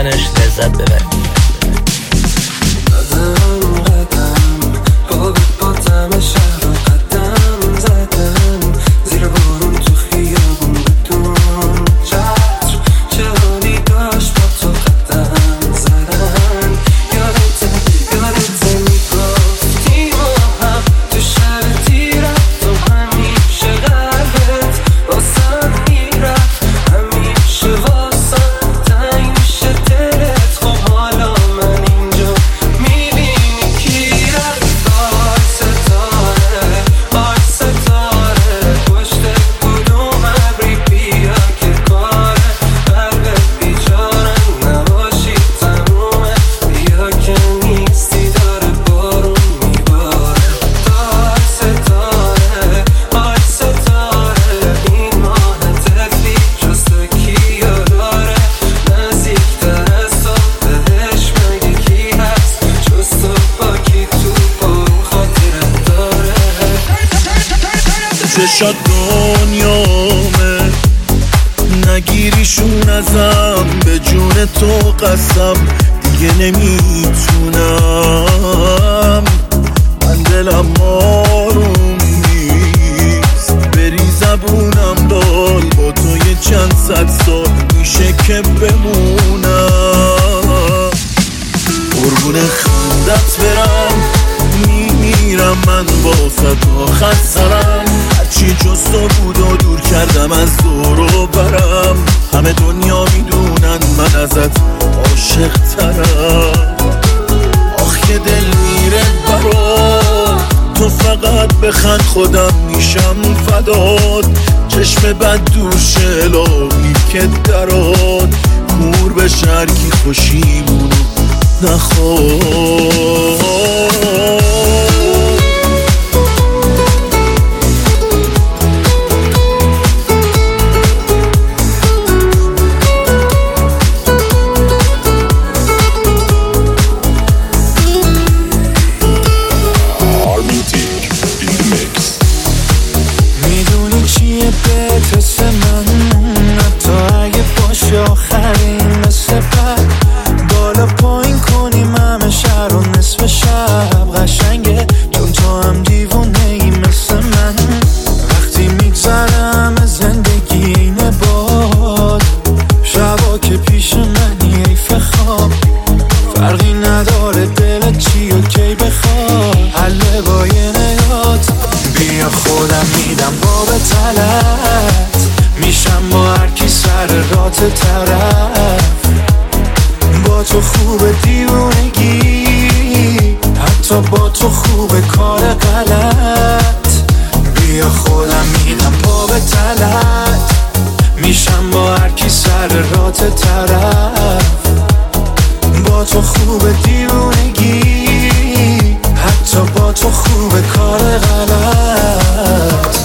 شنیدنش لذت ببرید. چشات دنیامه نگیریشون ازم، به جون تو قسم دیگه نمیتونم. من دلم آروم نیست، بری زبونم دال با تو یه چند صد سال میشه که بمونم. قربون خندت برم میمیرم من واسه آخر سرم، هرچی جز تو بود و دور کردم از دور و برم. همه دنیا میدونن من ازت عاشق ترم. آخ که دل میره برات، تو فقط بخند خودم میشم فدات. چشم بد دوش الهی که درات، کور به شرکی خوشیمونو نخواد. طرف با تو خوبه دیوونگی، حتی با تو خوبه کار غلط. بیا خودم میدم پا به تلت، میشم با هر کی سر رات طرف. با تو خوبه دیوونگی، حتی با تو خوبه کار غلط.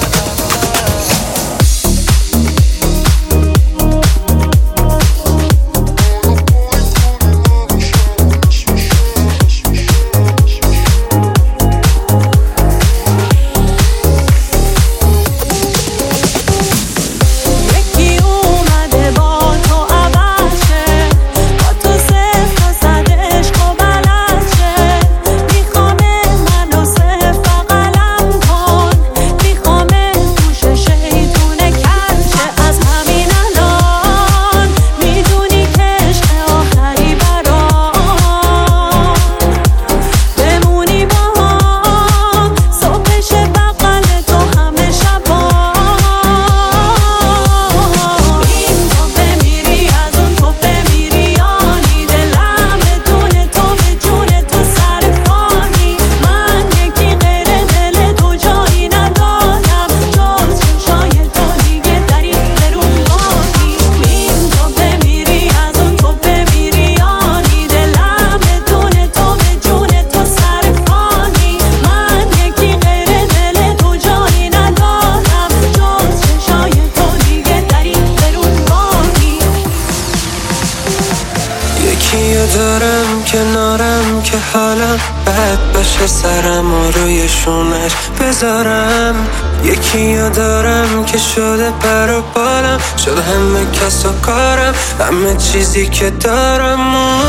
یکیو دارم کنارم که حالم بد باشه سرم و روی شونش بذارم. یکیو دارم که شده پر و بالم، شده همه کس و کارم، همه چیزی که دارم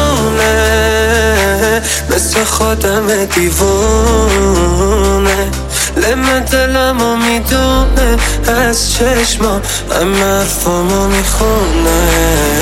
مونه، مثل خودم دیوونه. لمه دلمو میدونه از چشما، همه حرفامو میخونه.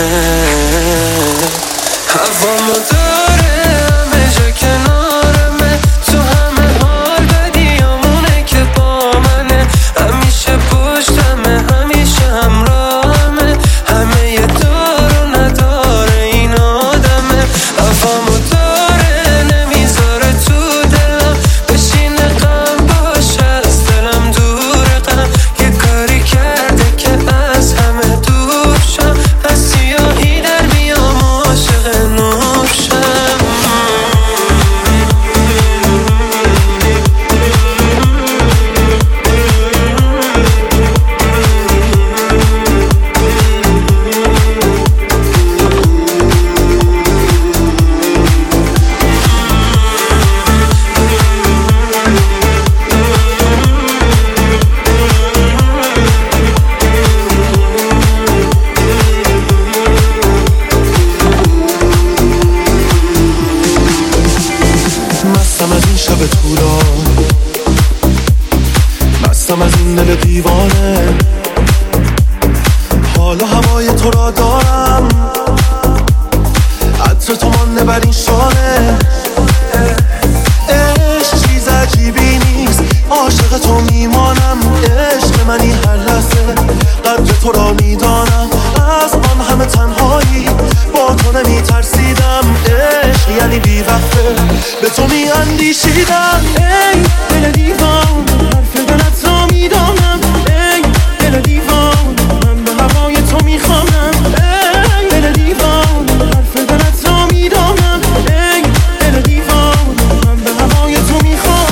هوامو داره همه جا کنارمه، تو همه حال بدیامونه که با منه، همیشه پشتمه همیشه همراهمه، همه یه دار و نداره این آدمه. هوامو داره نمیذاره تو دلم بشینه، غم باشه از دلم دور غم، یه کاری کرده که از همه دور شم، از سیاهی در میام عاشق نور شم. مستم از این شب طولان، مستم از این دل دیوانه، حالا هوای تو را دارم، عطر تو مانده بر این شانه. عشق چیز عجیبی نیست، عاشق تو میمانم، عشق منی هر لحظه، قدر تو را میدانم، از آن همه تنهایی با تو نمیترسیدم. عشق یعنی بی وقته به تو میاندیشیدم. ای دل دیوان حرف دلت را میدانم، ای دل دیوان من به هوای تو میخوانم، ای دل دیوان حرف دلت را میدانم، ای دل دیوان من به هوای تو میخوانم.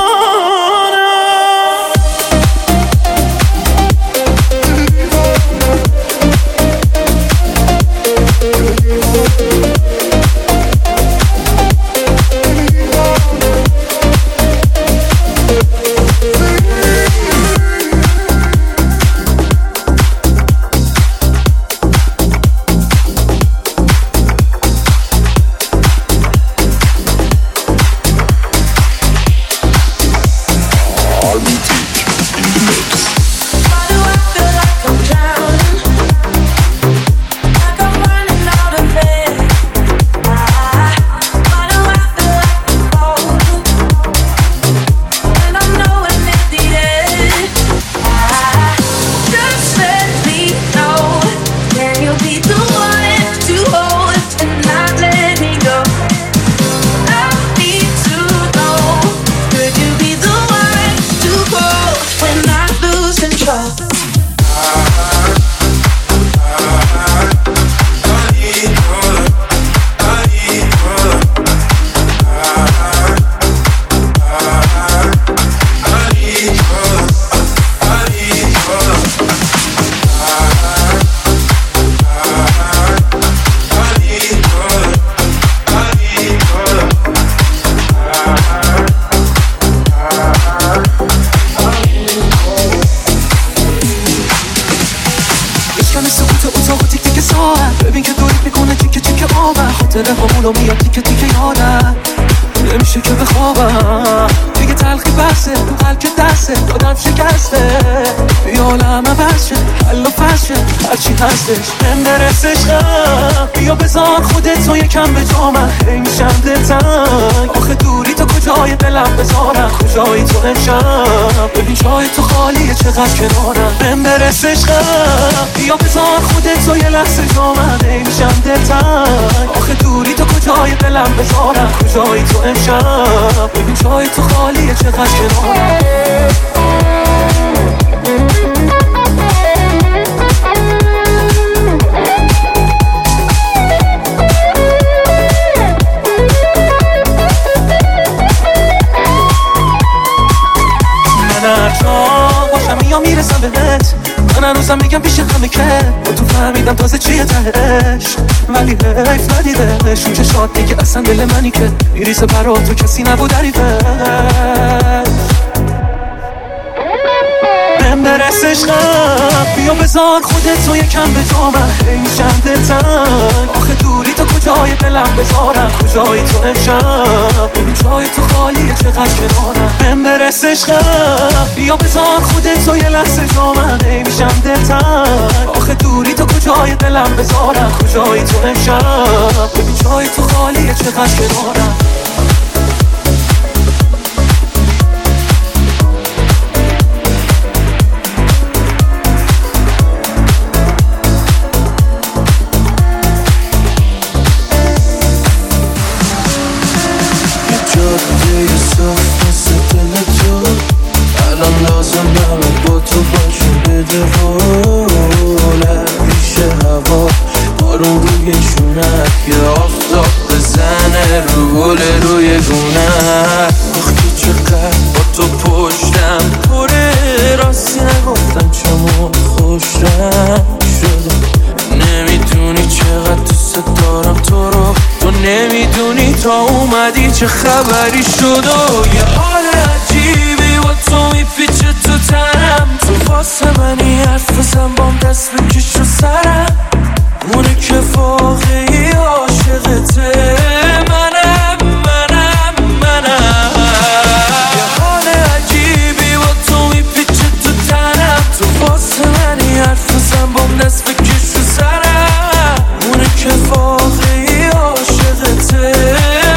ببین که دورت میکنه تیکه تیکه آبم، خاطره همونو میاد تیکه تیکه یادم، نمیشه که بخوابم دیگه، تلخی بسه قلب که دسته دادم شکسته، بیا عالم عوض شه حل و فصل شه هرچی هستش من برسش غم، بیا بذار خودت تو یکم به جا، من خیلی میشم دلتنگ، آخه دوری تو کجای دلم بذارم، کجایی تو امشب، ببین جای تو خالیه چقدر کنارم، من برسش غم، بیا بذار خودت تو یه لحظه جا، من خیلی میشم دلتنگ، آخه دوری تو کجای دلم بذارم، کجایی تو امشب، ببین جای تو خالیه چقدر کنارم. من هر جا باشم یا میرسم بهت، من هنوز بازم میگم پیش همه که با تو فهمیدم تازه چیه تهش، ولی حیف ندیدش اون چشات دیگه اصلا دل منی که میریزه برا تو کسی نبود عریفش. بهم برس عشقم بیا بذار خودت رو یکم به جا من هی میشم دلتنگ، آخه دوری تو کجای دلم بذارم، کجای تو امشب این جای تو خالیه چقدر کنارم. بهم برس عشقم بیا بذار خودت رو یه لحظه جا من هی میشم دلتنگ، آخه دوری تو کجای دلم بذارم، کجای تو امشب این جای تو خالیه چقدر کنارم. چه خبری شد و یه حال عجیبی با تو میپیچه تو تنم، تو واسه منی حرف بزن بام دست بکش رو سرم، اونه که واقعی عاشقته منم. یه حال عجیبی با تو میپیچه تو تنم، تو واسه منی حرف بزن بام دست بکش رو سرم، اونه که واقعی عاشقته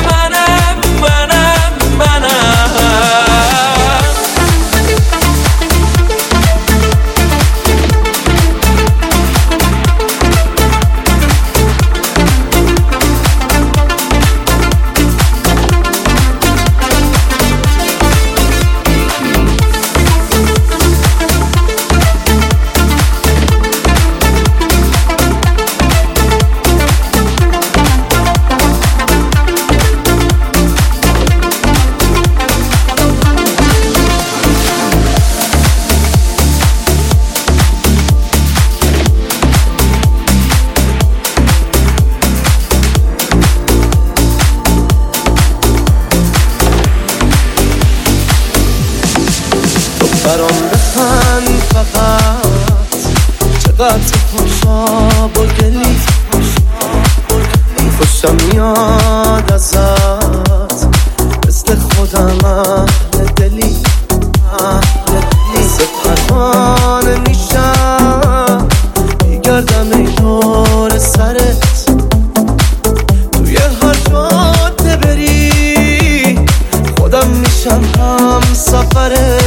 برام بخند فقط، چقدر خوشا با دلی خوشم میاد ازت، مثل خودم اهل دلی مثل پروانه میشم میگردم ای دور سرت، توی هر جاده بری خودم میشم هم سفرت،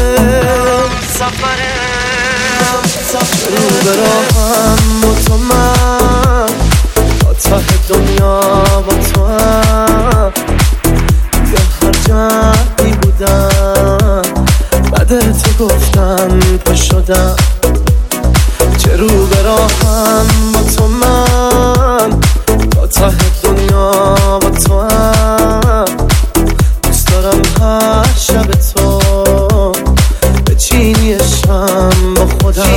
رو براهم با تو من تا ته دنیا با تو هم، یا هر جهتی بودم بعد تو گفتم پا شدم، چه رو براهم با تو من تا ته دنیا با تو هم، دوست دارم هر شب تو بچینی شم با خودم،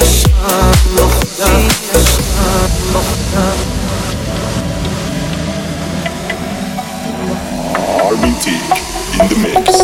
Armintic in the mix.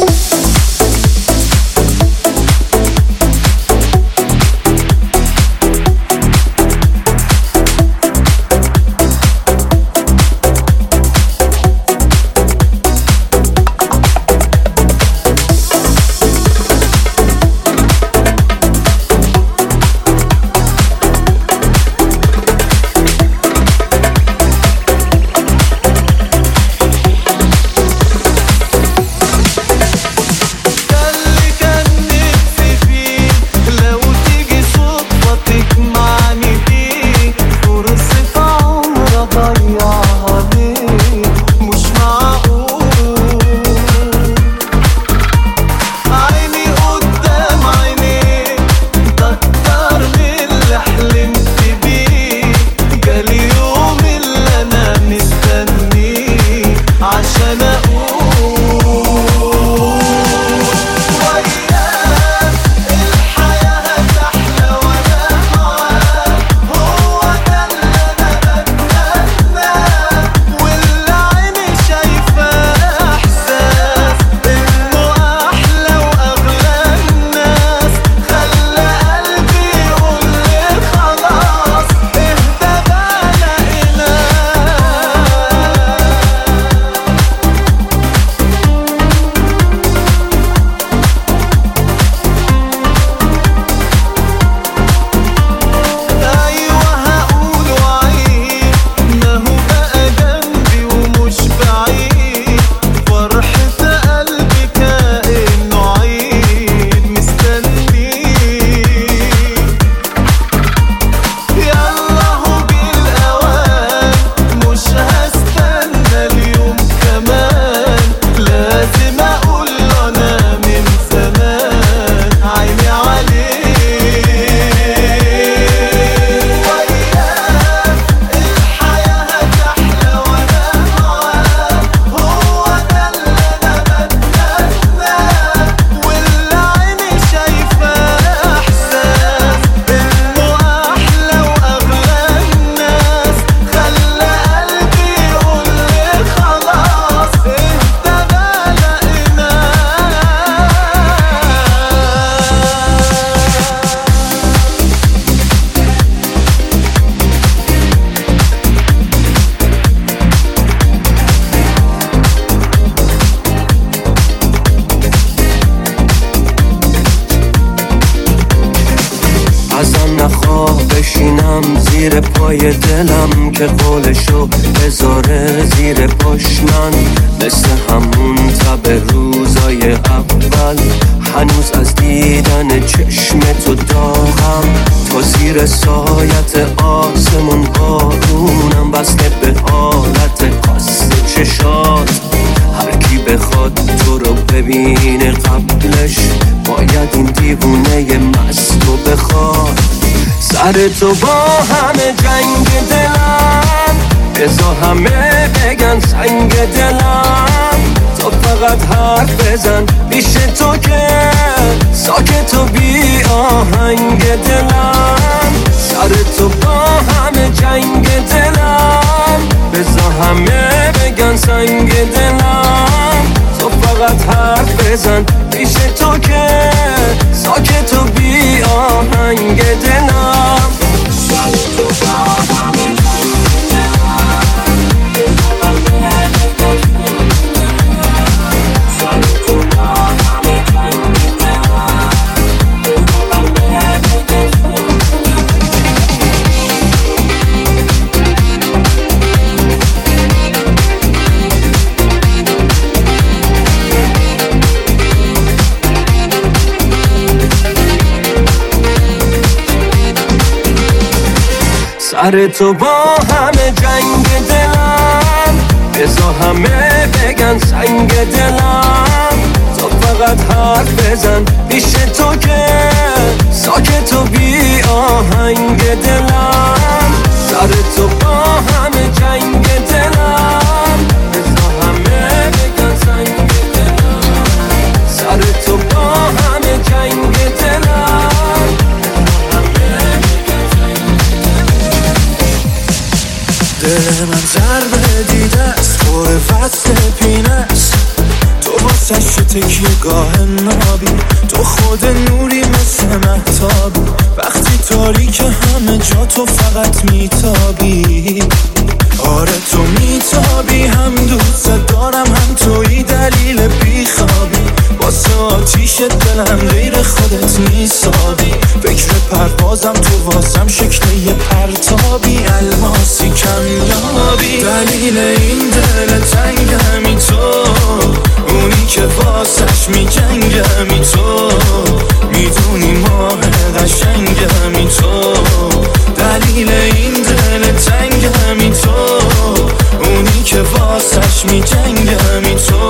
پای دلم که قولشو بذاره زیر پاش من مثل همون تب روزای اول هنوز از دیدن چشم تو داغم تا زیر سایت آسمون بارونم بسته به حالت خاص چشات هر کی بخواد تو رو ببینه قبلش باید این دیوونه مستو بخواد سر تو با همه جنگ دلم بذار همه بگن سنگ دلم تو فقط حرف بزن پیش تو که ساکت و بی آهنگ دلم سر تو با همه جنگ دلم بذار همه بگن سنگ دلم تو فقط حرف بزن پیش تو که ساکت و بی آهنگ دلم سر تو با همه جنگ دلم بذار همه بگن سنگ دلم تو فقط حرف بزن پیش تو که ساکت و بی آهنگ دلم سر تو با همه جنگ دلم بذار همه بگن سنگ دلم سر تو با همه جنگ دلم دل من ضربه دیده است پر وصل پینه است تو واسش تکیه گاه نابی تو خود نوری مثل مهتابی وقتی تاریک همه جا تو فقط میتابی آره تو میتابی هم دوست دارم هم توی دلیل بیخوابی واسه آتیش دلم غیر خودت میسابی فکر پروازم تو واسم شکل یه پرتابی الماسی کمیابی دلیل این دل تنگمی تو اونی که واسش میجنگمی تو میدونی ماه قشنگمی تو دلیل این دل تنگمی تو اونی که واسش میجنگمی تو